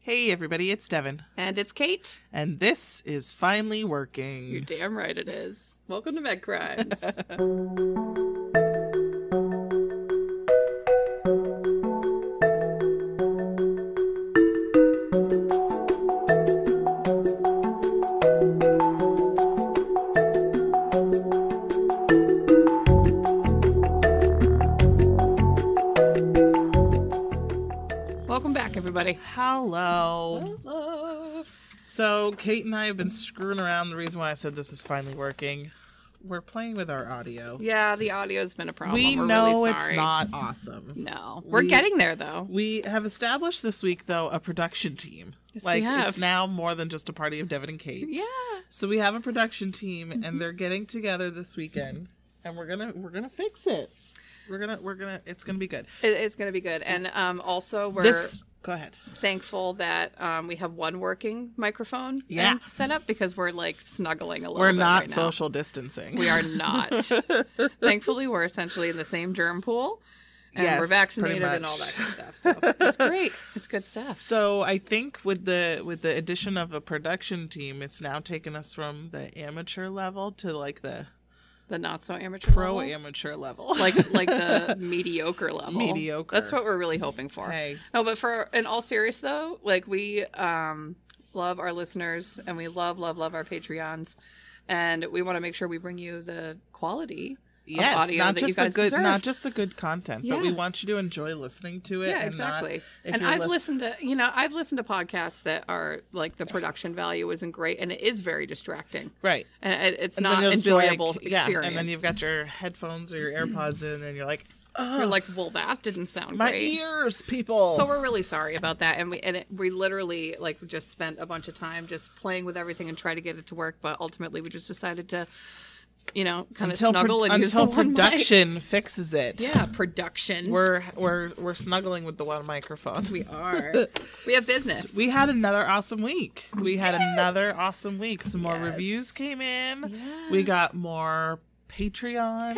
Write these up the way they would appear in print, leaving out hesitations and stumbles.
Hey everybody, it's Devin. And it's Kate. And this is Finally Working. You're damn right it is. Welcome to Med Crimes. Welcome back, everybody. Hello. Hello. So, Kate and I have been screwing around. The reason why I said this is finally working, we're playing with our audio. Yeah, the audio's been a problem. We We're know really it's sorry. not awesome. No. We're getting there, though. We have established this week, though, a production team. Yes, like, we have. it's now more than just a party of Devin and Kate. Yeah. So we have a production team, and they're getting together this weekend, and we're gonna fix it. It's gonna be good. It's going to be good. And also, we're Go ahead. thankful that we have one working microphone set up because we're, like, snuggling a little We're bit not right now. social distancing. We are not. Thankfully, we're essentially in the same germ pool. And Yes, we're vaccinated pretty and all much. that good stuff. So it's great. It's good stuff. So I think with the addition of a production team, it's now taken us from the amateur level to like the The not so amateur pro level. amateur level. like the mediocre level. Mediocre. That's what we're really hoping for. Hey. No, but in all serious though, like we love our listeners and we love our Patreons, and we want to make sure we bring you the quality of audio not that just you guys the good, deserve. not just the good content, but we Yeah. want you to enjoy listening to it. Yeah, and exactly. Not, if And you're I've listened to podcasts that are like the production value isn't great, and it is very distracting. right, And it's and not then it'll just be like, enjoyable experience. Yeah, and then you've got your headphones or your AirPods in, and you're like, You're like, well, that didn't sound my great. ears, people. So we're really sorry about that, and we literally like just spent a bunch of time just playing with everything and try to get it to work, but ultimately we just decided to, kind of snuggle and use the until one mic. production fixes it. Yeah, production. We're snuggling with the one microphone. We are. We have business. We had another awesome week. Some more Yes. reviews came in. Yeah. We got more Patreons.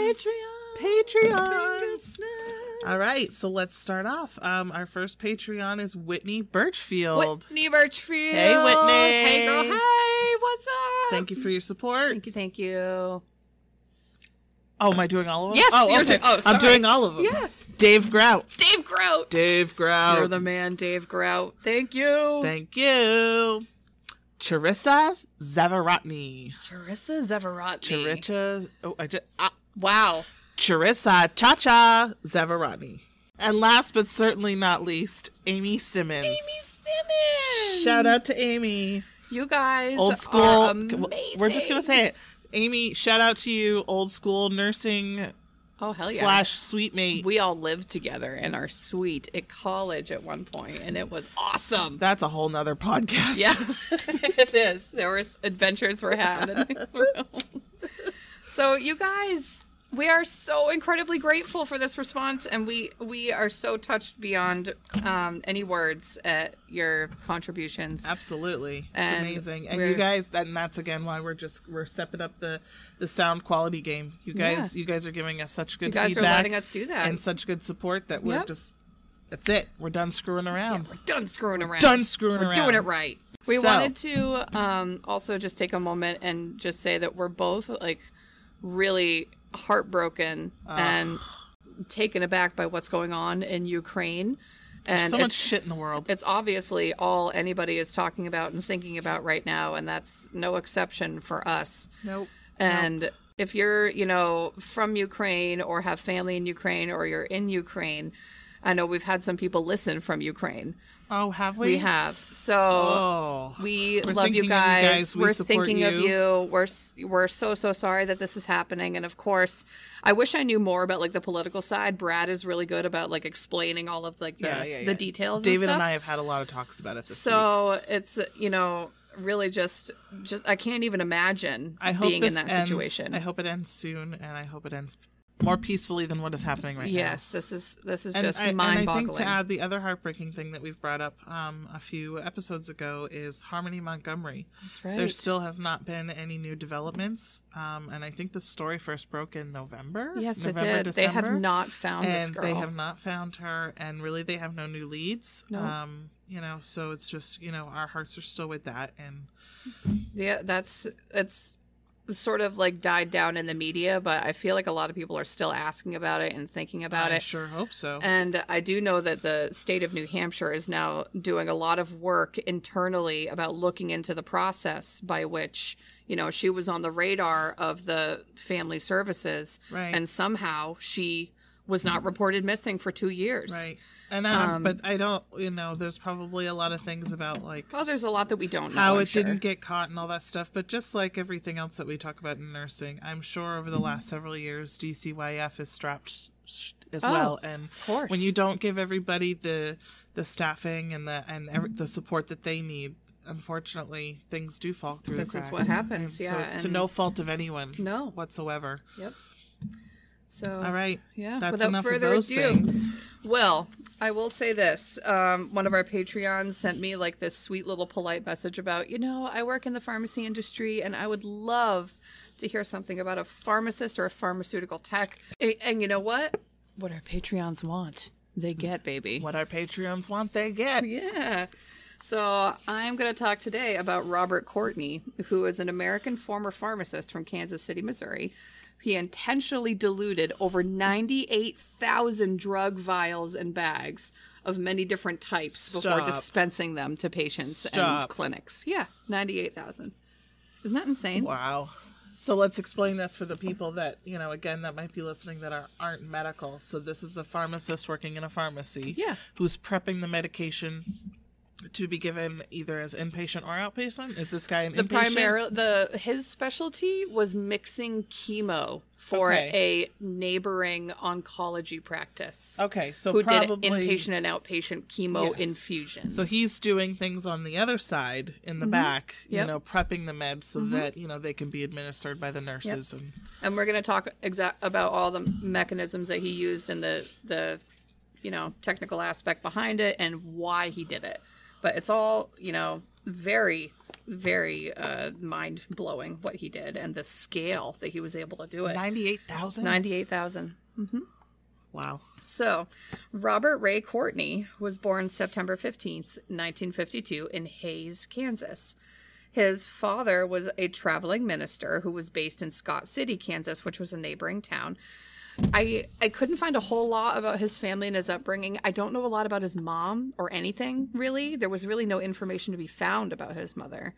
All right, so let's start off. Our first Patreon is Whitney Birchfield. Whitney Birchfield. Hey, Whitney. Hey, girl. Hey, what's up? Thank you for your support. Thank you. Oh, am I doing all of them? Yes, oh, you're okay. sorry. I'm doing all of them. Yeah. Dave Grout. Dave Grout. Dave Grout. You're the man, Dave Grout. Thank you. Thank you. Charissa Zavarotny. Charissa Zavarotny. Charissa. Wow. Charissa Cha-Cha Zavarotny. And last but certainly not least, Amy Simmons. Amy Simmons. Shout out to Amy. You guys Old school. are amazing. We're just going to say it. Amy, shout out to you, old school nursing Oh, hell yeah. / sweet mate. We all lived together in our suite at college at one point, and it was awesome. That's a whole nother podcast. Yeah, it is. There were adventures were had in this room. So you guys, we are so incredibly grateful for this response, and we are so touched beyond any words at your contributions. Absolutely. It's And amazing. And we're- you guys, and that's again why we're stepping up the sound quality game. You guys are giving us such good You guys feedback are letting us do that. and such good support that we're Yep. just that's it. We're done screwing around. We're done screwing around. We're Doing it right. We So- wanted to also just take a moment and just say that we're both like really heartbroken and taken aback by what's going on in Ukraine. And So much it's, shit in the world. it's obviously all anybody is talking about and thinking about right now, and that's no exception for us. Nope. And if you're, from Ukraine or have family in Ukraine or you're in Ukraine, I know we've had some people listen from Ukraine. Oh, have we? We have. So We're love thinking you of guys. We We're support thinking of you. We're so sorry that this is happening. And of course, I wish I knew more about like the political side. Brad is really good about like explaining all of like the details. David and stuff. and I have had a lot of talks about it this So week. it's really just I can't even imagine I hope being this in that ends, situation. I hope it ends soon, and I hope it ends more peacefully than what is happening right now. Yes, this is just And I mind-boggling. think to add the other heartbreaking thing that we've brought up a few episodes ago is Harmony Montgomery. That's right. There still has not been any new developments, and I think the story first broke in November. Yes, it November, did. December, They have not found this and girl. they have not found her, and really they have no new leads. No. You know, so it's just, you know, our hearts are still with that, and Yeah, it's sort of like died down in the media, but I feel like a lot of people are still asking about it and thinking about I it. sure hope so. And I do know that the state of New Hampshire is now doing a lot of work internally about looking into the process by which, you know, she was on the radar of the family services, Right. and somehow she was not reported missing for 2 years. Right. And but I don't, you know, there's probably a lot of things about like Oh, there's a lot that we don't know. how I'm it sure. didn't get caught and all that stuff. But just like everything else that we talk about in nursing, I'm sure over the last several years, DCYF is strapped as well. And of course. when you don't give everybody the staffing and the support that they need, unfortunately, things do fall through This the is cracks. what happens, And so yeah, it's to and- no fault of anyone No. whatsoever. Yep. So All right. Yeah, That's without enough further of those ado. things. Well, I will say this. One of our Patreons sent me like this sweet little polite message about, you know, I work in the pharmacy industry and I would love to hear something about a pharmacist or a pharmaceutical tech. And you know what? What our Patreons want, they get, baby. What our Patreons want, they get. Yeah. So I'm going to talk today about Robert Courtney, who is an American former pharmacist from Kansas City, Missouri. He intentionally diluted over 98,000 drug vials and bags of many different types before Stop. dispensing them to patients and Stop. clinics. Yeah, 98,000. Isn't that insane? Wow. So let's explain this for the people that, you know, again, that might be listening that aren't medical. So this is a pharmacist working in a pharmacy Yeah. who's prepping the medication to be given either as inpatient or outpatient. Is this guy an inpatient? His specialty was mixing chemo for Okay. a neighboring oncology practice. Okay, so who probably did inpatient and outpatient chemo Yes. infusions. So he's doing things on the other side in the back, Mm-hmm. Yep. you know, prepping the meds so that, you know, they can be administered by the nurses. and we're going to talk about all the mechanisms that he used and the you know, technical aspect behind it and why he did it. But it's all, you know, very, very mind blowing what he did and the scale that he was able to do it. 98,000? 98,000. Wow. So, Robert Ray Courtney was born September 15th, 1952 in Hays, Kansas. His father was a traveling minister who was based in Scott City, Kansas, which was a neighboring town. I couldn't find a whole lot about his family and his upbringing. I don't know a lot about his mom or anything, really. There was really no information to be found about his mother.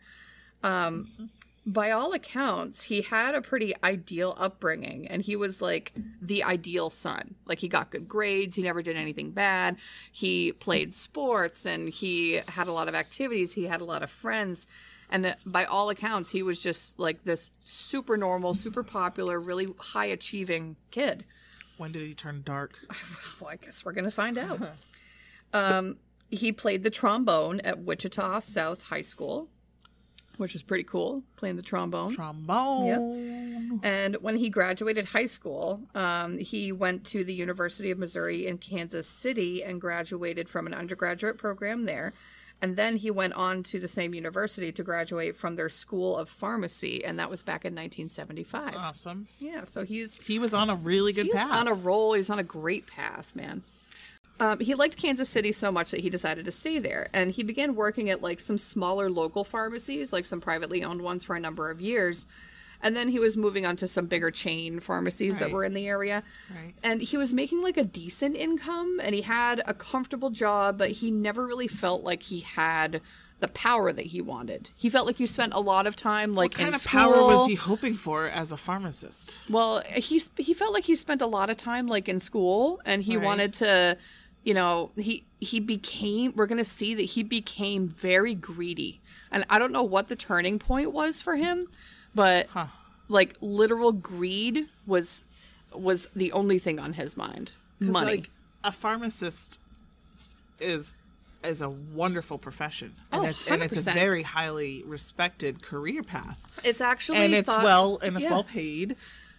By all accounts, he had a pretty ideal upbringing, and he was like the ideal son. Like, he got good grades, he never did anything bad, he played sports, and he had a lot of activities, he had a lot of friends, and by all accounts, he was just like this super normal, super popular, really high achieving kid. When did he turn dark? Well, I guess we're going to find out. He played the trombone at Wichita South High School, which is pretty cool, playing the trombone. Trombone. And when he graduated high school, he went to the University of Missouri in Kansas City and graduated from an undergraduate program there. And then he went on to the same university to graduate from their School of Pharmacy, and that was back in 1975. Awesome. Yeah, so he was on a really good was path. on a roll. He's on a great path, man. He liked Kansas City so much that he decided to stay there, and he began working at like some smaller local pharmacies, like some privately owned ones, for a number of years. And then he was moving on to some bigger chain pharmacies that Right. were in the area. Right. And he was making like a decent income, and he had a comfortable job, but he never really felt like he had the power that he wanted. He felt like he spent a lot of time like What kind in of school. power was he hoping for as a pharmacist? Well, he felt like he spent a lot of time like in school, and he Right. wanted to, you know, he became, we're going to see that he became very greedy. And I don't know what the turning point was for him, but like literal greed was the only thing on his mind. 'Cause, Money. like, a pharmacist is a wonderful profession, and Oh, it's a 100%. very highly respected career path, It's actually and it's thought- well yeah. paid,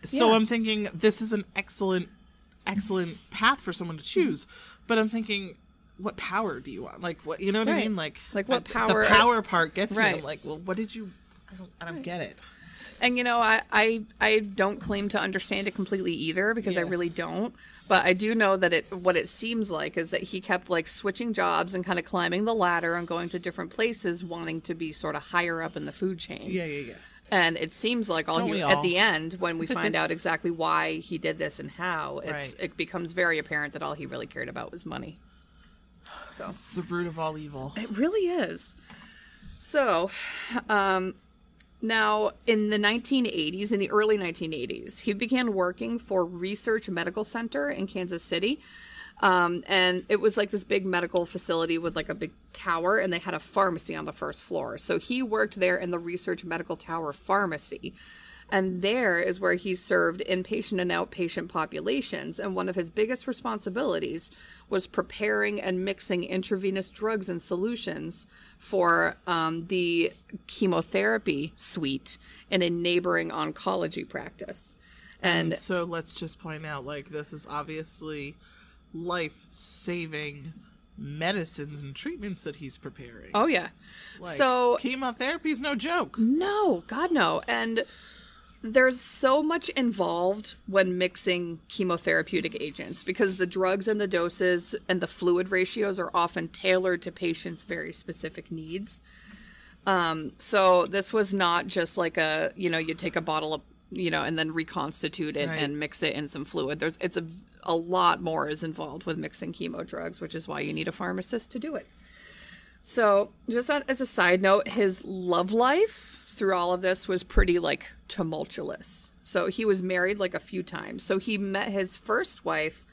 So Yeah. I'm thinking this is an excellent path for someone to choose. But I'm thinking, what power do you want? Like, what, you know what I Right. mean? Like what power- The power part gets me. Right. I'm like, well, what did you? I don't get it. And, I don't claim to understand it completely either because I Yeah. really don't. But I do know that what it seems like is that he kept like switching jobs and kind of climbing the ladder and going to different places, wanting to be sort of higher up in the food chain. Yeah. And it seems like Don't we at all? the end, when we find out exactly why he did this and how, Right. it becomes very apparent that all he really cared about was money. So It's the root of all evil. it really is. So, now in the 1980s, in the early 1980s, he began working for Research Medical Center in Kansas City. And it was like this big medical facility with like a big tower, and they had a pharmacy on the first floor. So he worked there in the Research Medical Tower Pharmacy. And there is where he served inpatient and outpatient populations. And one of his biggest responsibilities was preparing and mixing intravenous drugs and solutions for the chemotherapy suite in a neighboring oncology practice. And So let's just point out, like, this is obviously life-saving medicines and treatments that he's preparing. oh yeah, Like, so chemotherapy is no joke. no, God no. And there's so much involved when mixing chemotherapeutic agents because the drugs and the doses and the fluid ratios are often tailored to patients' very specific needs. So this was not just like you take a bottle of, and then reconstitute it Right. and mix it in some fluid. It's a lot more is involved with mixing chemo drugs, which is why you need a pharmacist to do it. So, just as a side note, his love life through all of this was pretty like tumultuous. So he was married like a few times. So he met his first wife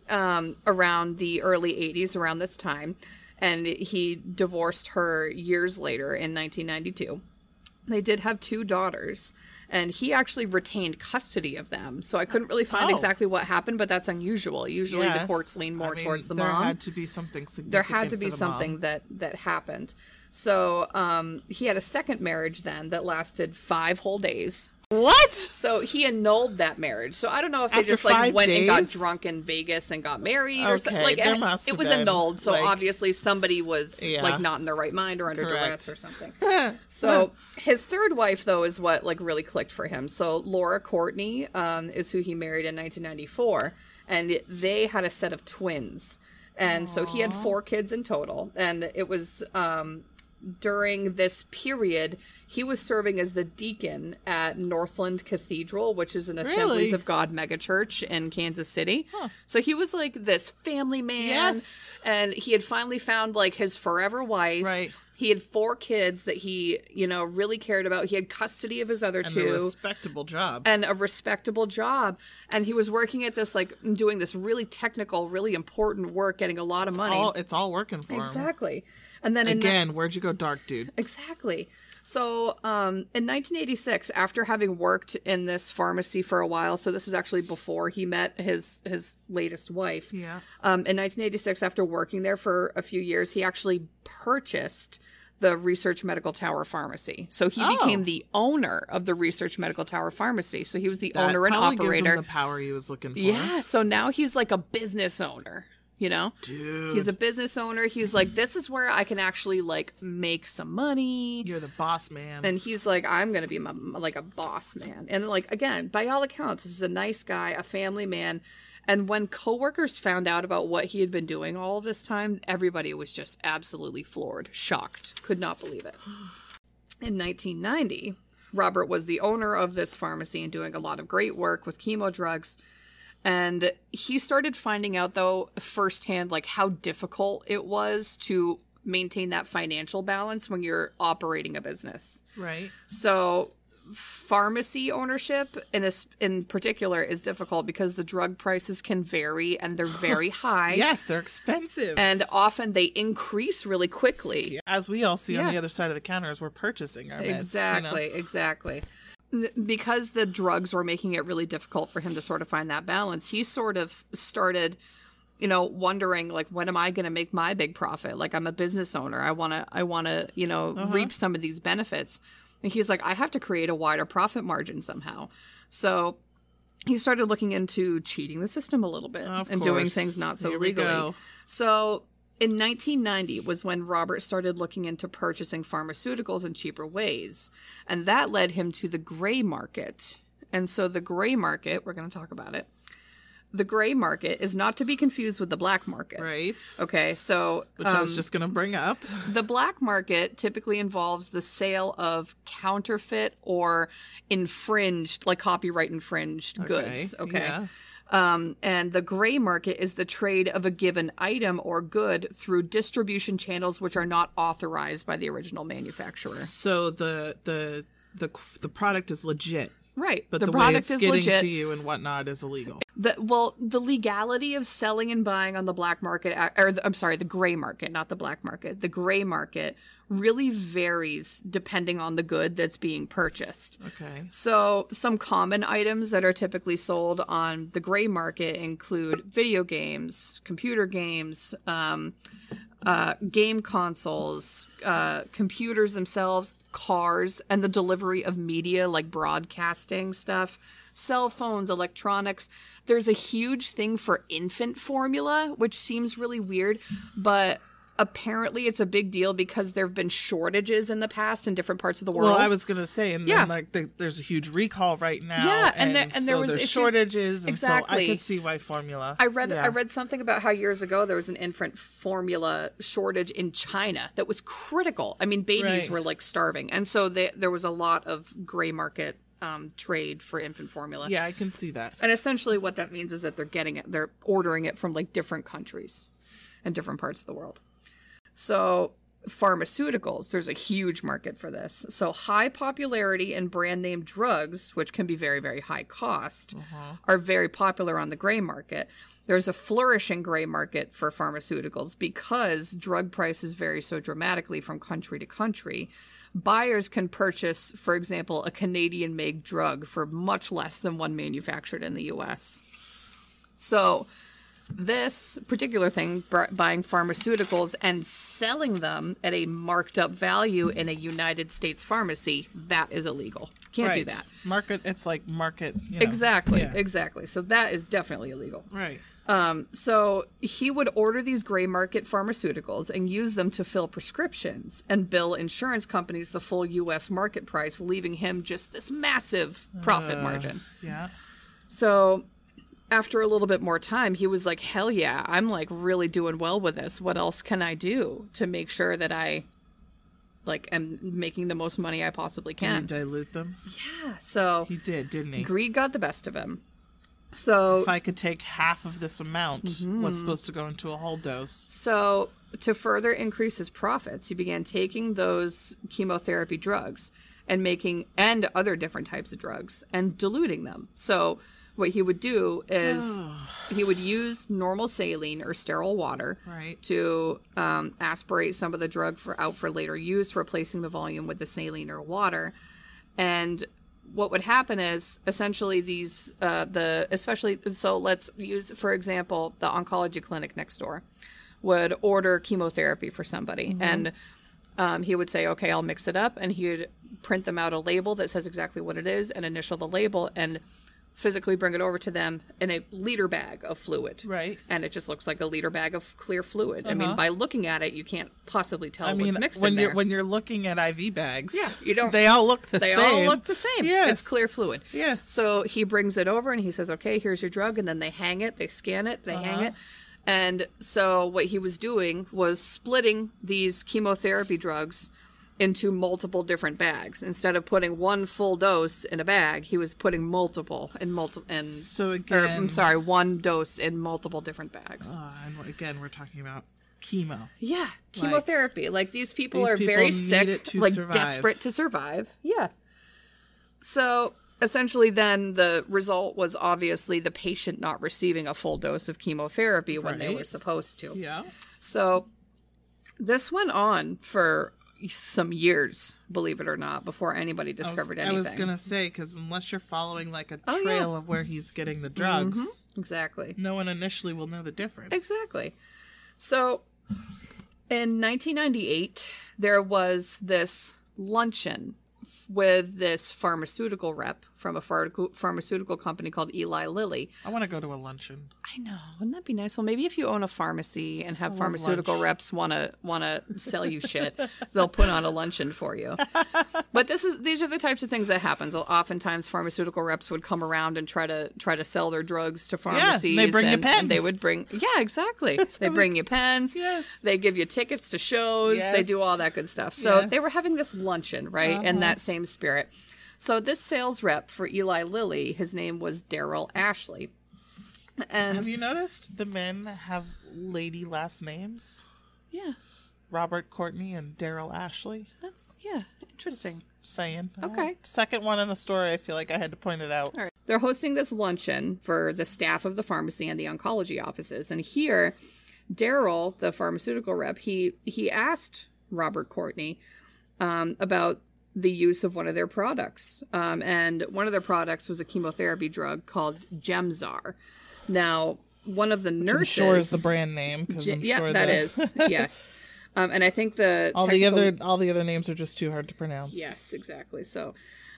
around the early 80s, around this time, and he divorced her years later in 1992. They did have 2 daughters, and he actually retained custody of them. So I couldn't really find Oh. exactly what happened, but that's unusual. Usually the Yeah. courts lean more I mean, towards the there mom. had to be something significant. There had to be for the mom. something that happened. So he had a second marriage then that lasted 5 whole days. What? So he annulled that marriage. So I don't know if they After just like 5 went and got days? drunk in Vegas and got married or something. Okay, Like there must it have was been, annulled. So like- obviously somebody was Yeah. like not in their right mind or under Correct. duress or something. So his third wife though is what like really clicked for him. So Laura Courtney is who he married in 1994, and they had a set of twins. And so he had 4 kids in total, and it was during this period, he was serving as the deacon at Northland Cathedral, which is an Assemblies Really? of God megachurch in Kansas City. So he was like this family man. Yes. And he had finally found like his forever wife. Right. He had 4 kids that he, really cared about. He had custody of his other And a 2 respectable job. and a respectable job. And he was working at this, like, doing this really technical, really important work, getting a lot of money. It's all working for him. Exactly. And then Again, where'd you go dark, dude? Exactly. So in 1986, after having worked in this pharmacy for a while, so this is actually before he met his latest wife. Yeah. In 1986, after working there for a few years, he actually purchased the Research Medical Tower Pharmacy. So he became the owner of the Research Medical Tower Pharmacy. So he was the That owner and probably gives operator. him the power he was looking for. Yeah. So now he's like a business owner. Dude. He's a business owner. He's like, this is where I can actually like make some money. You're the boss man. And he's like, I'm going to be like a boss man. And like, again, by all accounts, this is a nice guy, a family man. And when coworkers found out about what he had been doing all this time, everybody was just absolutely floored, shocked, could not believe it. In 1990, Robert was the owner of this pharmacy and doing a lot of great work with chemo drugs. And he started finding out, though, firsthand, like how difficult it was to maintain that financial balance when you're operating a business. Right. So pharmacy ownership in particular is difficult because the drug prices can vary and they're very high. Yes, they're expensive. And often they increase really quickly. As we all see on Yeah. the other side of the counter as we're purchasing our meds. Exactly. Because the drugs were making it really difficult for him to sort of find that balance, he sort of started, wondering, like, when am I going to make my big profit? Like, I'm a business owner. I want to, reap some of these benefits. And he's like, I have to create a wider profit margin somehow. So he started looking into cheating the system a little bit and doing things not so legally. So in 1990 was when Robert started looking into purchasing pharmaceuticals in cheaper ways. And that led him to the gray market. And so the gray market, we're going to talk about it. The gray market is not to be confused with the black market. Right. Okay, so... Which I was just going to bring up. The black market typically involves the sale of counterfeit or infringed, like copyright infringed goods. Okay. Yeah. And the gray market is the trade of a given item or good through distribution channels which are not authorized by the original manufacturer. So the product is legit. Right. But the way product it's is getting legit. to you and whatnot is illegal. The legality of selling and buying on the black market, the gray market, not the black market. The gray market really varies depending on the good that's being purchased. Okay. So some common items that are typically sold on the gray market include video games, computer games, game consoles, computers themselves, cars, and the delivery of media like broadcasting stuff, cell phones, electronics. There's a huge thing for infant formula, which seems really weird, but apparently it's a big deal because there have been shortages in the past in different parts of the world. Well, I was going to say, and then there's a huge recall right now. Yeah, and there was there's issues. shortages, and exactly. so I could see why formula. I read something about how years ago there was an infant formula shortage in China that was critical. I mean, babies were like starving, and so there was a lot of gray market trade for infant formula. Yeah, I can see that. And essentially, what that means is that they're ordering it from like different countries and different parts of the world. So pharmaceuticals, there's a huge market for this. So high popularity and brand name drugs, which can be very, very high cost, are very popular on the gray market. There's a flourishing gray market for pharmaceuticals because drug prices vary so dramatically from country to country. Buyers can purchase, for example, a Canadian-made drug for much less than one manufactured in the U.S. So this particular thing, buying pharmaceuticals and selling them at a marked up value in a United States pharmacy, that is illegal. Can't do that. It's like market. Exactly. So that is definitely illegal. Right. So he would order these gray market pharmaceuticals and use them to fill prescriptions and bill insurance companies the full U.S. market price, leaving him just this massive profit margin. Yeah. So after a little bit more time, he was like, hell yeah, I'm like really doing well with this. What else can I do to make sure that I like am making the most money I possibly can? Did he dilute them? Yeah. So he did, didn't he? Greed got the best of him. So if I could take half of this amount, what's supposed to go into a whole dose? So to further increase his profits, he began taking those chemotherapy drugs and other different types of drugs and diluting them. So what he would do is he would use normal saline or sterile water to aspirate some of the drug out for later use, replacing the volume with the saline or water. And what would happen is essentially these so let's use, for example, the oncology clinic next door would order chemotherapy for somebody, and he would say, okay, I'll mix it up, and he would print them out a label that says exactly what it is and initial the label and physically bring it over to them in a liter bag of fluid. Right. And it just looks like a liter bag of clear fluid. I mean, by looking at it, you can't possibly tell what's mixed in there. When you're looking at IV bags, you don't. They all look the same. They all look the same. Yes. It's clear fluid. Yes. So he brings it over and he says, okay, here's your drug. And then they hang it, they scan it, they hang it. And so what he was doing was splitting these chemotherapy drugs into multiple different bags. Instead of putting one full dose in a bag, he was putting multiple. So again, one dose in multiple different bags. And again, we're talking about chemo. Yeah, chemotherapy. Like these people are very sick, desperate to survive. Yeah. So essentially then the result was obviously the patient not receiving a full dose of chemotherapy when they were supposed to. Yeah. So this went on for some years, believe it or not, before anybody discovered anything. I was going to say, because unless you're following like a trail of where he's getting the drugs, exactly, no one initially will know the difference. Exactly. So in 1998, there was this luncheon with this pharmaceutical rep from a pharmaceutical company called Eli Lilly. I want to go to a luncheon. I know, wouldn't that be nice? Well, maybe if you own a pharmacy and have pharmaceutical reps want to sell you shit, they'll put on a luncheon for you. But these are the types of things that happens. Oftentimes, pharmaceutical reps would come around and try to sell their drugs to pharmacies. Yeah, they bring you pens. And they would bring, exactly. They bring you pens. Yes. They give you tickets to shows. Yes. They do all that good stuff. So Yes. they were having this luncheon, right, in that same spirit. So this sales rep for Eli Lilly, his name was Daryl Ashley. And have you noticed the men have lady last names? yeah, Robert Courtney and Daryl Ashley. that's interesting. Just saying. Okay. Second one in the story, I feel like I had to point it out. All right. They're hosting this luncheon for the staff of the pharmacy and the oncology offices. And here, Daryl, the pharmaceutical rep, he asked Robert Courtney about the use of one of their products. And one of their products was a chemotherapy drug called Gemzar. Now, one of the nurses... I'm sure is the brand name. I'm sure that is. Yes. And I think all the other names are just too hard to pronounce. Yes, exactly. So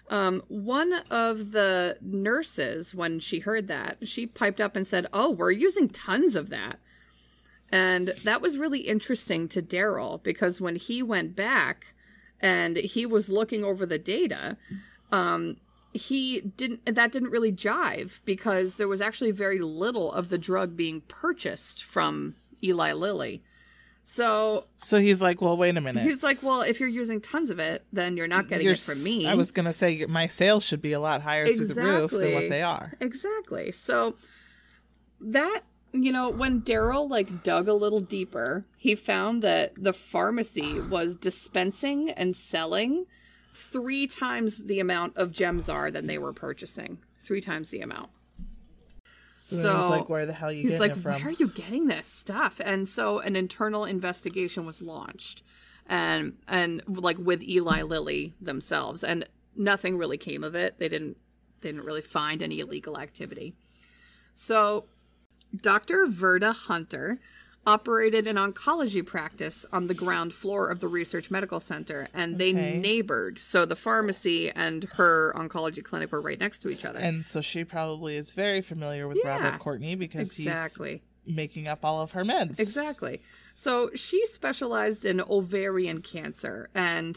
one of the nurses, when she heard that, she piped up and said, "Oh, we're using tons of that." And that was really interesting to Daryl, because when he went back and he was looking over the data, that didn't really jive, because there was actually very little of the drug being purchased from Eli Lilly. So he's like, well, wait a minute. He's like, well, if you're using tons of it, then you're not getting it from me. I was going to say my sales should be a lot higher through the roof than what they are. Exactly. So that, when Daryl dug a little deeper, he found that the pharmacy was dispensing and selling 3 times the amount of Gemzar than they were purchasing. 3 times the amount. So he's like, where the hell are you getting it from? Where are you getting this stuff? And so an internal investigation was launched, and with Eli Lilly themselves, and nothing really came of it. They didn't really find any illegal activity. So Dr. Verda Hunter operated an oncology practice on the ground floor of the Research Medical Center, and they neighbored. So the pharmacy and her oncology clinic were right next to each other. And so she probably is very familiar with Robert Courtney, because he's making up all of her meds. Exactly. So she specialized in ovarian cancer, and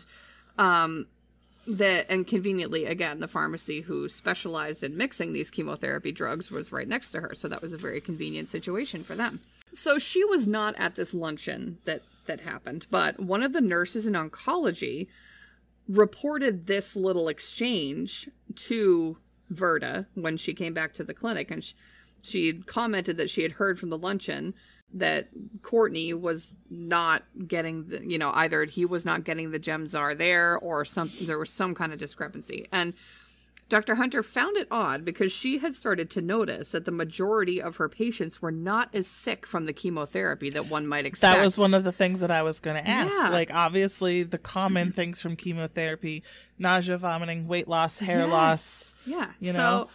conveniently, again, the pharmacy who specialized in mixing these chemotherapy drugs was right next to her. So that was a very convenient situation for them. So she was not at this luncheon that happened, but one of the nurses in oncology reported this little exchange to Verda when she came back to the clinic, and she had commented that she had heard from the luncheon that Courtney was not getting either he was not getting the Gemzar there, or there was some kind of discrepancy. And Dr. Hunter found it odd, because she had started to notice that the majority of her patients were not as sick from the chemotherapy that one might expect. That was one of the things that I was going to ask. Yeah. Obviously, the common things from chemotherapy: nausea, vomiting, weight loss, hair loss. Yeah. That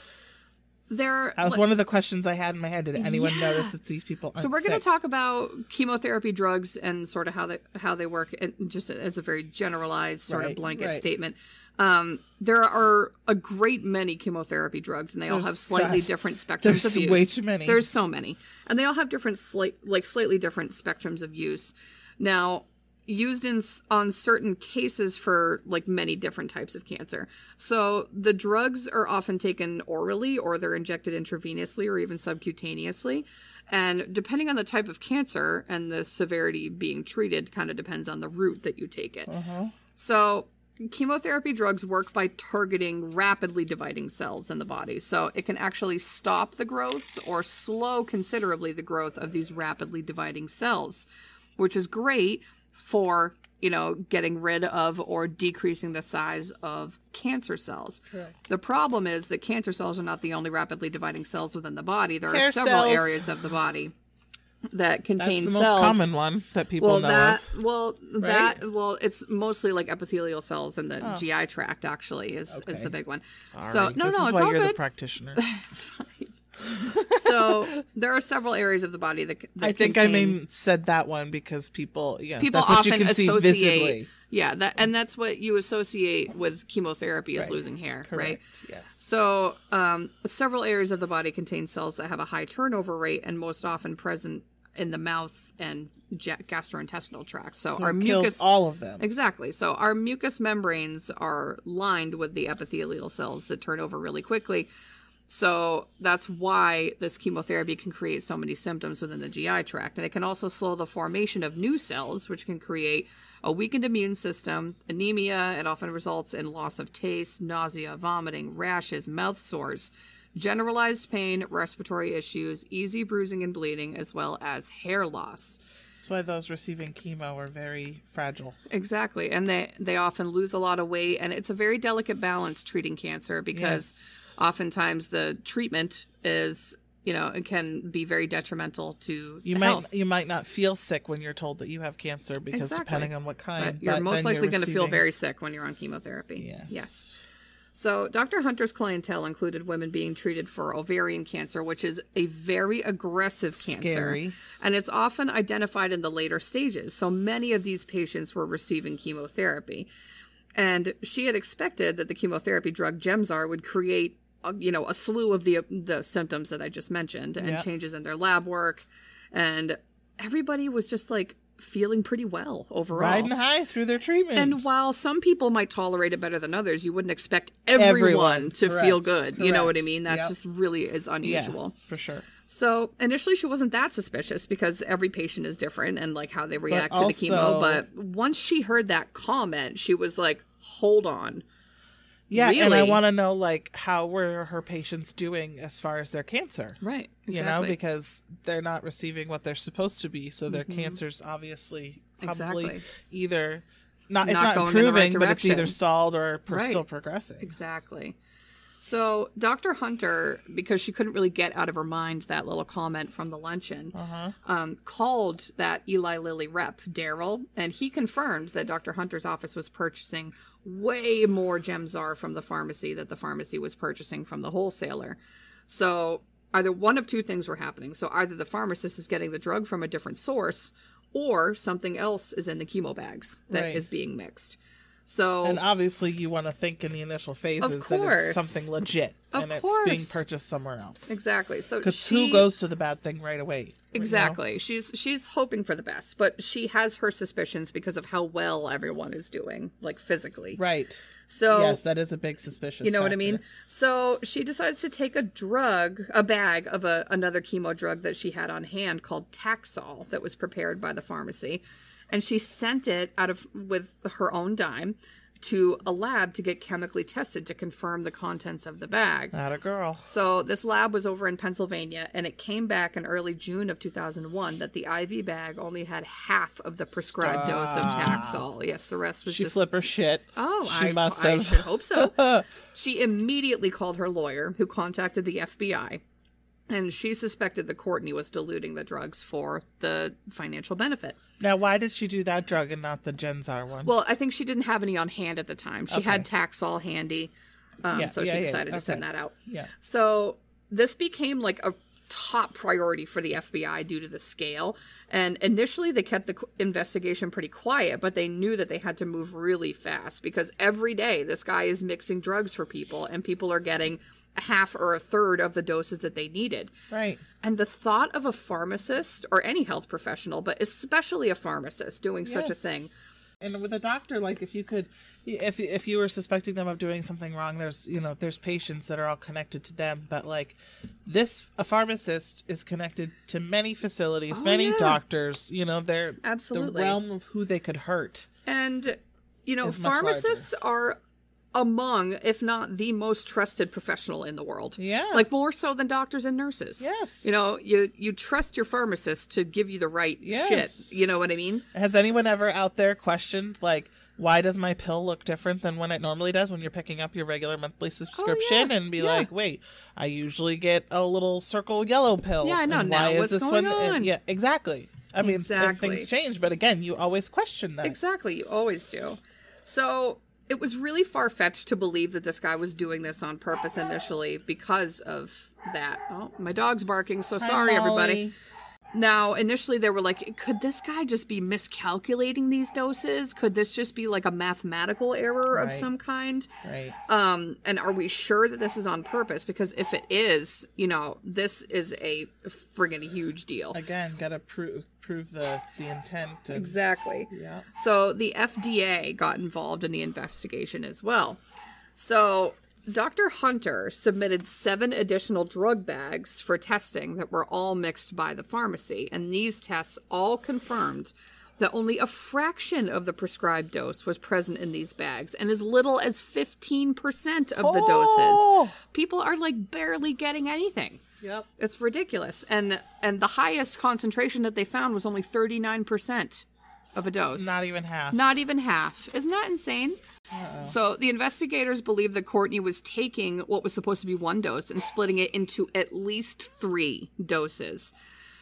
was one of the questions I had in my head. Did anyone notice that these people aren't So we're going sick? to talk about chemotherapy drugs and sort of how they work, and just as a very generalized sort of blanket statement. There are a great many chemotherapy drugs, and they all have slightly different spectrums of use. There's way too many. There's so many. And they all have different, slightly different spectrums of use. Now, used on certain cases for many different types of cancer. So the drugs are often taken orally, or they're injected intravenously, or even subcutaneously. And depending on the type of cancer and the severity being treated, kind of depends on the route that you take it. So chemotherapy drugs work by targeting rapidly dividing cells in the body. So it can actually stop the growth or slow considerably the growth of these rapidly dividing cells, which is great for, getting rid of or decreasing the size of cancer cells. Correct. The problem is that cancer cells are not the only rapidly dividing cells within the body. There are several areas of the body that contain cells. That's the most common one that people know of. It's mostly epithelial cells in the GI tract, actually, is the big one. Sorry. So no, this it's is why all you're good. The practitioner. It's fine. So there are several areas of the body that I think I said that one because people, people that's what often you can see associate. visibly. Yeah, that's what you associate with chemotherapy is losing hair, Correct. right? Yes. So several areas of the body contain cells that have a high turnover rate and most often present in the mouth and gastrointestinal tract. So our it mucus, kills all of them. exactly. So our mucous membranes are lined with the epithelial cells that turn over really quickly. So that's why this chemotherapy can create so many symptoms within the GI tract. And it can also slow the formation of new cells, which can create a weakened immune system, anemia. It often results in loss of taste, nausea, vomiting, rashes, mouth sores, generalized pain, respiratory issues, easy bruising and bleeding, as well as hair loss. That's why those receiving chemo are very fragile. Exactly. And they often lose a lot of weight. And it's a very delicate balance treating cancer because oftentimes the treatment is, it can be very detrimental to health. You might not feel sick when you're told that you have cancer because depending on what kind. But you're most likely going to feel very sick when you're on chemotherapy. Yes. So Dr. Hunter's clientele included women being treated for ovarian cancer, which is a very aggressive cancer. Scary. And it's often identified in the later stages. So many of these patients were receiving chemotherapy. And she had expected that the chemotherapy drug Gemzar would create, a slew of the symptoms that I just mentioned and changes in their lab work. And everybody was just like feeling pretty well overall. Riding high through their treatment. And while some people might tolerate it better than others, you wouldn't expect everyone to feel good. You know what I mean? That just really is unusual. Yes, for sure. So initially she wasn't that suspicious because every patient is different and like how they react to the chemo. But once she heard that comment, she was like, hold on. Yeah, really? And I want to know, like, how were her patients doing as far as their cancer? Right, exactly. Because they're not receiving what they're supposed to be, so their cancer's obviously probably either it's not improving, but it's either stalled or still progressing. Exactly. So Dr. Hunter, because she couldn't really get out of her mind that little comment from the luncheon, called that Eli Lilly rep, Daryl, and he confirmed that Dr. Hunter's office was purchasing way more Gemzar from the pharmacy that the pharmacy was purchasing from the wholesaler. So either one of two things were happening. So either the pharmacist is getting the drug from a different source or something else is in the chemo bags that is being mixed. So, and obviously you want to think in the initial phases that it's something legit and it's being purchased somewhere else. Exactly. So because who goes to the bad thing right away? Exactly. She's hoping for the best, but she has her suspicions because of how well everyone is doing, like physically. Right. So yes, that is a big suspicious. You know what I mean? So she decides to take a bag of another chemo drug that she had on hand called Taxol that was prepared by the pharmacy. And she sent it with her own dime to a lab to get chemically tested to confirm the contents of the bag. Not a girl. So this lab was over in Pennsylvania, and it came back in early June of 2001 that the IV bag only had half of the prescribed dose of Taxol. Yes, the rest was she flip her shit. Oh, she must have. I should hope so. She immediately called her lawyer, who contacted the FBI. And she suspected that Courtney was diluting the drugs for the financial benefit. Now, why did she do that drug and not the Gemzar one? Well, I think she didn't have any on hand at the time. She had Taxol handy, so she decided to send that out. Yeah. So this became like a top priority for the FBI due to the scale. And initially they kept the investigation pretty quiet, but they knew that they had to move really fast because every day this guy is mixing drugs for people and people are getting a half or a third of the doses that they needed. Right. And the thought of a pharmacist or any health professional, but especially a pharmacist doing such a thing. And with a doctor, like if you were suspecting them of doing something wrong, there's patients that are all connected to them. But like a pharmacist is connected to many facilities, many doctors, they're absolutely the realm of who they could hurt. And, pharmacists are among, if not the most trusted professional in the world. Yeah. Like more so than doctors and nurses. Yes. You trust your pharmacist to give you the right shit. You know what I mean? Has anyone ever out there questioned, like, why does my pill look different than when it normally does when you're picking up your regular monthly subscription and be like, wait, I usually get a little circle yellow pill. Yeah, I know. Now why what's is this going one? on? Yeah, exactly. I mean, exactly. things change, but again, you always question that. Exactly. You always do. So it was really far-fetched to believe that this guy was doing this on purpose initially because of that. Oh, my dog's barking, so sorry, everybody. Now, initially they were like, could this guy just be miscalculating these doses? Could this just be like a mathematical error of Right. some kind? Right. And are we sure that this is on purpose? Because if it is, this is a friggin' huge deal. Again, gotta prove the intent. And, Exactly. Yeah. So the FDA got involved in the investigation as well. So Dr. Hunter submitted 7 additional drug bags for testing that were all mixed by the pharmacy, and these tests all confirmed that only a fraction of the prescribed dose was present in these bags, and as little as 15% of the doses. People are like barely getting anything. Yep. It's ridiculous. And the highest concentration that they found was only 39% of a dose. Not even half. Not even half. Isn't that insane? So the investigators believe that Courtney was taking what was supposed to be 1 dose and splitting it into at least 3 doses.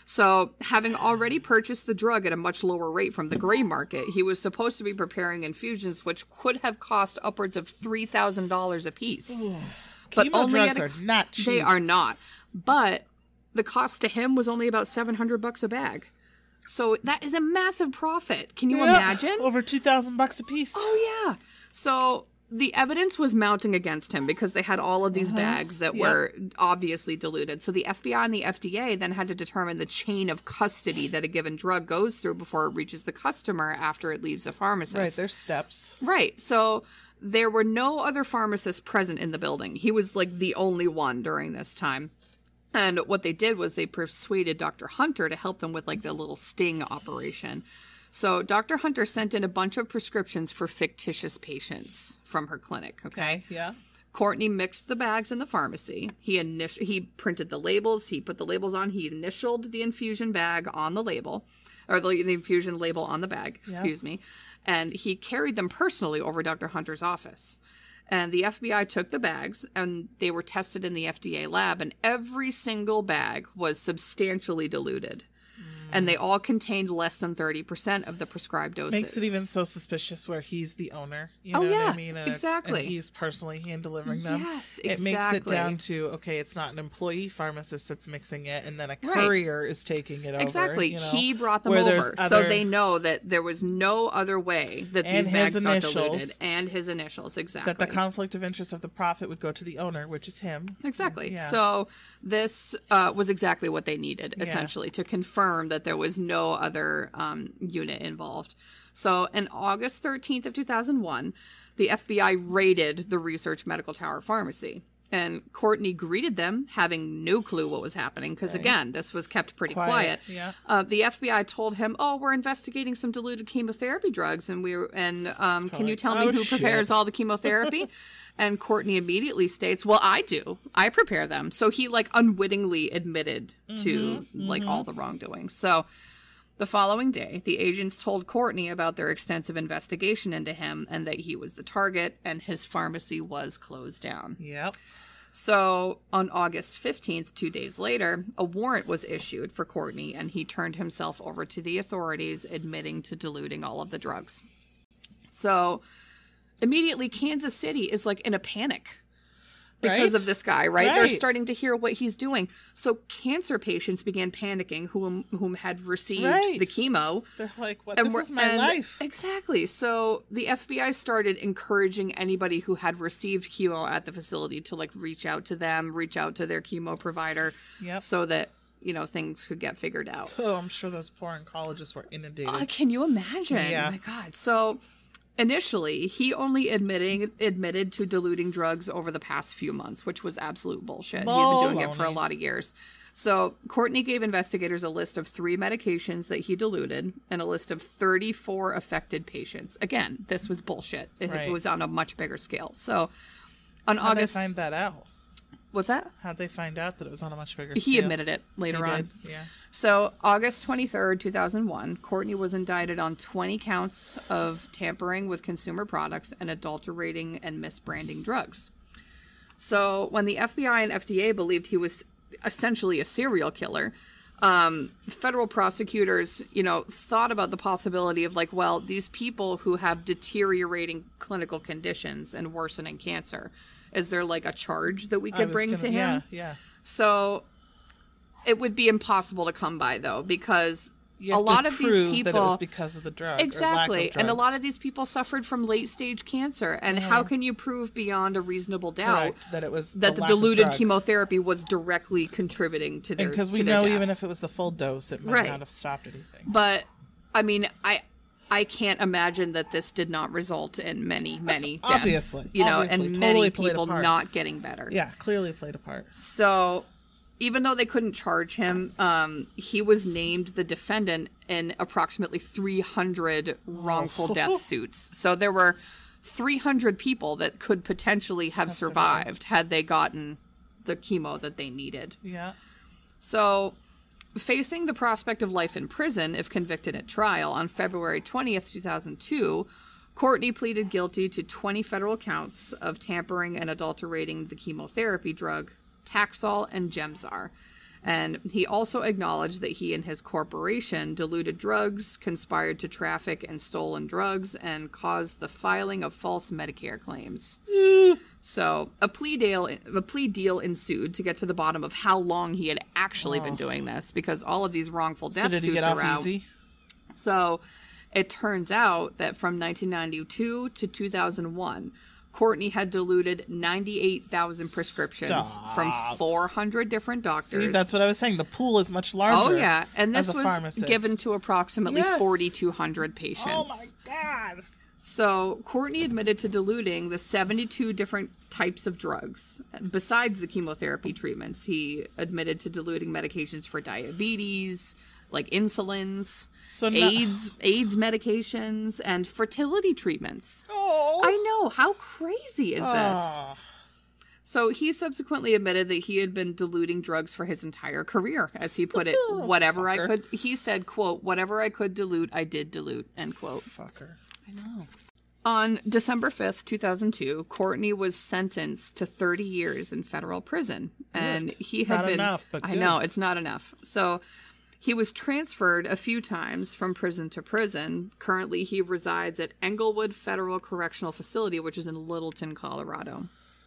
So having already purchased the drug at a much lower rate from the gray market, he was supposed to be preparing infusions which could have cost upwards of $3,000 a piece. But Chemo only drugs are not cheap. They are not. But the cost to him was only about $700 a bag. So that is a massive profit. Can you imagine? Over $2,000 a piece. Oh, yeah. So the evidence was mounting against him because they had all of these bags that were obviously diluted. So the FBI and the FDA then had to determine the chain of custody that a given drug goes through before it reaches the customer after it leaves a pharmacist. Right, there's steps. Right. So there were no other pharmacists present in the building. He was like the only one during this time. And what they did was they persuaded Dr. Hunter to help them with like the little sting operation. So Dr. Hunter sent in a bunch of prescriptions for fictitious patients from her clinic. Okay. Yeah. Courtney mixed the bags in the pharmacy. He printed the labels. He put the labels on. He initialed the infusion bag on the label, or the infusion label on the bag. Excuse me. And he carried them personally over Dr. Hunter's office. And the FBI took the bags and they were tested in the FDA lab, and every single bag was substantially diluted. And they all contained less than 30% of the prescribed doses. Makes it even so suspicious where he's the owner. You know Oh, yeah, what I mean? And exactly. And he's personally hand delivering them. Yes, It makes it down exactly. to, okay, it's not an employee pharmacist that's mixing it, and then a Right. courier is taking it over. Exactly. You know, He brought them where there's over. So other- they know that there was no other way that And these his bags got initials. diluted. And his initials, exactly. that the conflict of interest of the profit would go to the owner, which is him. Exactly. Yeah. So this was exactly what they needed, essentially, to confirm that there was no other unit involved. So on August 13th of 2001, the FBI raided the Research Medical Tower Pharmacy. And Courtney greeted them, having no clue what was happening, because, again, this was kept pretty quiet. Yeah. The FBI told him, "Oh, we're investigating some diluted chemotherapy drugs, and can you tell me "Oh, who shit." prepares all the chemotherapy?" And Courtney immediately states, "Well, I do. I prepare them." So he like unwittingly admitted to like all the wrongdoing. So the following day, the agents told Courtney about their extensive investigation into him and that he was the target, and his pharmacy was closed down. Yep. So on August 15th, 2 days later, a warrant was issued for Courtney, and he turned himself over to the authorities, admitting to diluting all of the drugs. So immediately, Kansas City is like in a panic because Right? of this guy, right? They're Right. starting to hear what he's doing. So cancer patients began panicking whom had received Right. the chemo. They're like, what? And This we're- is my and- life. Exactly. So the FBI started encouraging anybody who had received chemo at the facility to like reach out to them, reach out to their chemo provider, Yep. so that things could get figured out. Oh, I'm sure those poor oncologists were inundated. Can you imagine? Yeah. Oh my God. So initially, he only admitted to diluting drugs over the past few months, which was absolute bullshit. He had been doing it for a Baloney. lot of years. So Courtney gave investigators a list of 3 medications that he diluted and a list of 34 affected patients. Again, this was bullshit. It Right. was on a much bigger scale. So on How'd August... they find that out? What's that? How'd they find out that it was on a much bigger He scale? admitted it later He on. did? Yeah. So, August 23rd, 2001, Courtney was indicted on 20 counts of tampering with consumer products and adulterating and misbranding drugs. So, when the FBI and FDA believed he was essentially a serial killer, federal prosecutors, thought about the possibility of like, well, these people who have deteriorating clinical conditions and worsening cancer, is there like a charge that we I could was bring gonna- to him? Yeah. So it would be impossible to come by, though, because You a have lot to of these prove people... that it was because of the drug. Exactly. Or lack of And a drug. lot of these people suffered from late-stage cancer. And how can you prove beyond a reasonable doubt Correct, that it was that the lack of diluted drug. chemotherapy was directly contributing to their death? Because we know even if it was the full dose, it might Right. not have stopped anything. But, I mean, I can't imagine that this did not result in many deaths. Obviously. You know, Obviously. and Totally many played a people part. not getting better. Yeah, clearly played a part. So, even though they couldn't charge him, he was named the defendant in approximately 300 wrongful death suits. So there were 300 people that could potentially have survived had they gotten the chemo that they needed. Yeah. So, facing the prospect of life in prison if convicted at trial on February 20th, 2002, Courtney pleaded guilty to 20 federal counts of tampering and adulterating the chemotherapy drug Taxol and Gemzar. And he also acknowledged that he and his corporation diluted drugs, conspired to traffic and stolen drugs, and caused the filing of false Medicare claims. So a plea deal ensued to get to the bottom of how long he had actually been doing this, because all of these wrongful death So did he suits get are off out. easy? So it turns out that from 1992 to 2001, Courtney had diluted 98,000 prescriptions from 400 different doctors. See, that's what I was saying. The pool is much larger. Oh, yeah. And as this a was pharmacist. given to approximately Yes. 4,200 patients. Oh my god. So Courtney admitted to diluting the 72 different types of drugs. Besides the chemotherapy treatments, he admitted to diluting medications for diabetes, like insulins, So AIDS medications, and fertility treatments. Oh. I know. How crazy is this? Oh. So he subsequently admitted that he had been diluting drugs for his entire career, as he put it. Whatever I Fucker. could, he said, quote, whatever I could dilute, I did dilute, end quote. Fucker. I know. On December 5th, 2002, Courtney was sentenced to 30 years in federal prison. And he had Not been... enough, but I good. know, it's not enough. So he was transferred a few times from prison to prison. Currently, he resides at Englewood Federal Correctional Facility, which is in Littleton, Colorado.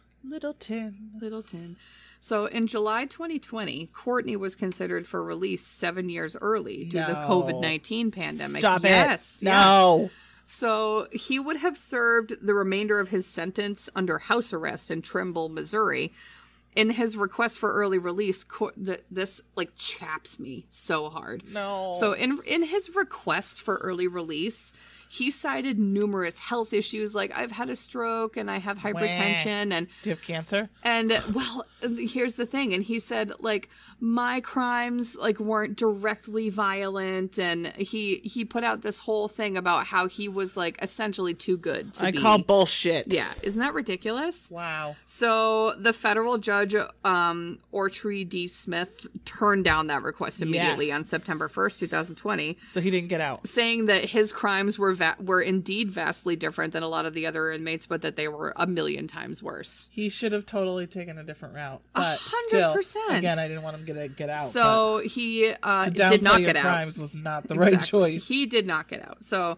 Littleton. So in July 2020, Courtney was considered for release 7 years early due to the No. COVID-19 pandemic. Stop Yes, it. yeah. No. So he would have served the remainder of his sentence under house arrest in Trimble, Missouri. In his request for early release, this like chaps me so hard. No. So in his request for early release, he cited numerous health issues like I've had a stroke and I have hypertension and Do you have cancer? and well, here's the thing. And he said, like, my crimes, like, weren't directly violent. And he put out this whole thing about how he was, like, essentially too good to be. I call bullshit. Yeah. Isn't that ridiculous? Wow. So the federal judge, Ortree D. Smith, turned down that request immediately Yes. on September 1st, 2020, So he didn't get out. saying that his crimes were indeed vastly different than a lot of the other inmates, but that they were a million times worse. He should have totally taken a different route. But 100%. still, again, I didn't want him to get out. So he but to did not downplay your get out. crimes was not the right choice. He did not get out. So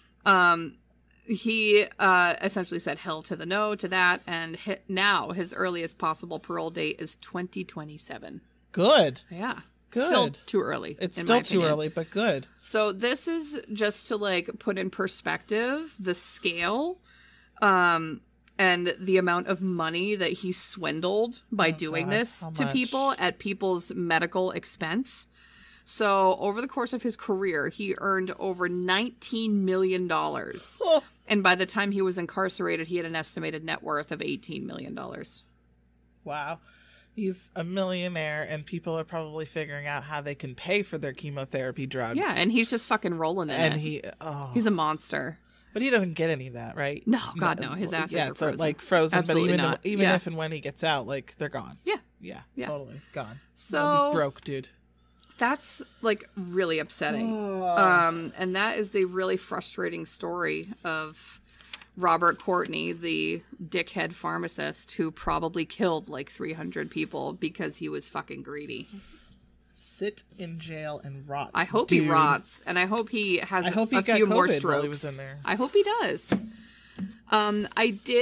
he essentially said hell to the no to that. And now his earliest possible parole date is 2027. Good. Yeah. Good. Still too early. It's in still my too opinion. early, but good. So this is just to like put in perspective the scale and the amount of money that he swindled by doing God, this how to much? people at people's medical expense. So over the course of his career, he earned over $19 million. Oh. And by the time he was incarcerated, he had an estimated net worth of $18 million. Wow. He's a millionaire, and people are probably figuring out how they can pay for their chemotherapy drugs. Yeah, and he's just fucking rolling in and it. He's he's a monster. but he doesn't get any of that, right? No, God, no. His assets yeah, are so frozen. like frozen. Absolutely but not. even Yeah. if and when he gets out, like they're gone. Yeah. Yeah, Yeah. totally gone. So- He'll be broke, dude. That's like really upsetting. And that is the really frustrating story of Robert Courtney, the dickhead pharmacist who probably killed like 300 people because he was fucking greedy. Sit in jail and rot. I hope dude. he rots, and I hope he has I hope he a got few more COVID strokes. while he was in there. I hope he does. I did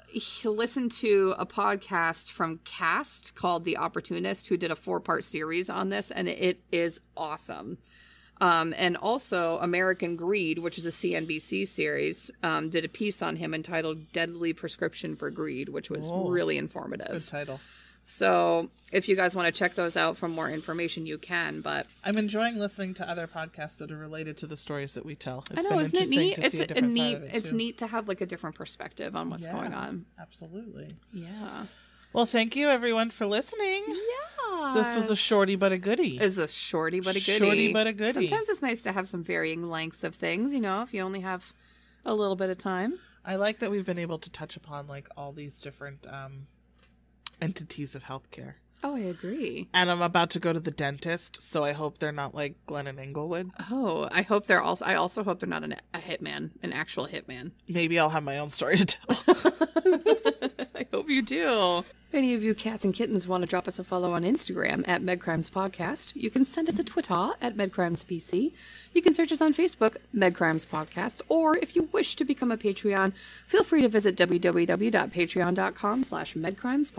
he listened to a podcast from Cast called The Opportunist, who did a 4-part series on this, and it is awesome. And also American Greed, which is a CNBC series, did a piece on him entitled Deadly Prescription for Greed, which was really informative. That's a good title. So if you guys want to check those out for more information, you can. But I'm enjoying listening to other podcasts that are related to the stories that we tell. I know, isn't it neat? It's neat neat to have like a different perspective on what's going on. Absolutely. Yeah. Well, thank you everyone for listening. Yeah. This was a shorty but a goodie. It's a shorty but a goodie. Shorty but a goodie. Sometimes it's nice to have some varying lengths of things, you know, if you only have a little bit of time. I like that we've been able to touch upon like all these different entities of healthcare. Oh, I agree. And I'm about to go to the dentist, so I hope they're not like Glennon Englewood. Oh, I hope they're also. I also hope they're not a hitman, an actual hitman. Maybe I'll have my own story to tell. I hope you do. If any of you cats and kittens want to drop us a follow on Instagram at MedCrimes Podcast, you can send us a Twitter at MedCrimesPC. You can search us on Facebook, MedCrimes Podcast, or if you wish to become a Patreon, feel free to visit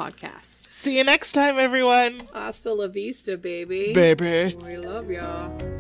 www.patreon.com/MedCrimesPodcast. See you next time, everyone. Hasta la vista, baby. Baby. We love y'all.